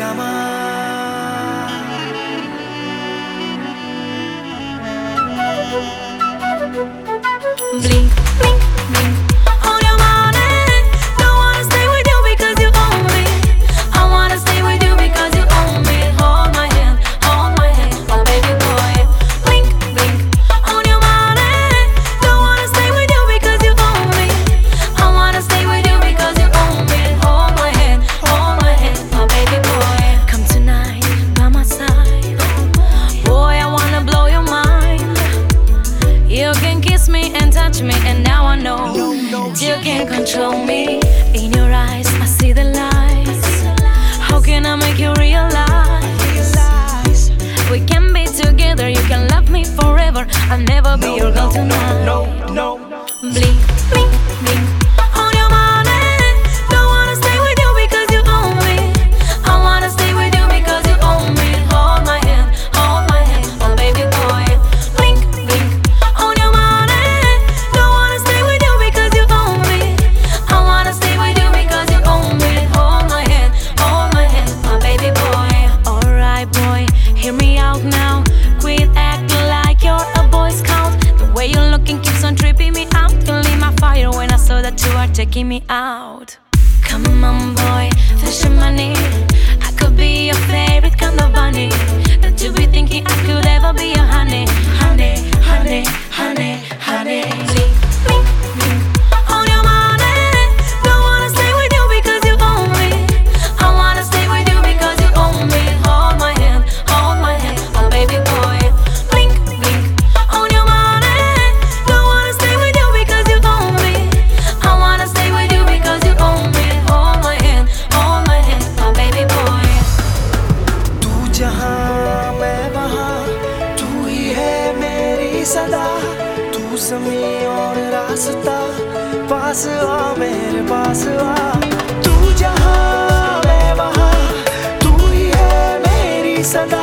come on. Blink, blink, blink on your money. Don't wanna stay with you because you own me. I wanna stay with you because you own me. Hold my hand, oh baby boy. Blink, blink on your money. Don't wanna stay with you because you own me. I wanna stay with you because you own me. Hold my hand, oh baby boy. Come tonight by my side. Boy, I wanna blow your mind. You can kiss me and touch me, and now I know that you can't control me. In your eyes, I see the lies. How can I make you realize we can be together? You can love me forever. I'll never be your girl tonight. Blink, blink, blink on your money. Don't wanna stay with you because you own me. I wanna stay with you because you own me. Hold my hand, oh baby boy. Blink, blink on your money. Don't wanna stay with you because you own me. I wanna stay with you because you own me. Hold my hand, oh baby boy. Alright boy, hear me out now. Quit acting like you're a boy scout. The way you're looking keeps on tripping me out. You lit my fire when I saw that you are taking me out. Come on boy, fetch your money. I could be your favorite kind of bunny. That you be thinking I could ever be your honey. Blink, blink, blink on your money. Don't wanna stay with you because you own me. I wanna stay with you because you own me. Hold my hand, oh baby boy. Blink, blink on your money. Don't wanna stay with you because you own me. I wanna stay with you because you own me. Hold my hand, oh baby boy. तू जहाँ मैं वहाँ, तू ही है मेरी सदा। तू ज़मीं और रास्ता, पास आ मेरे पास आ। तू जहाँ मैं वहाँ, तू ही है मेरी सदा।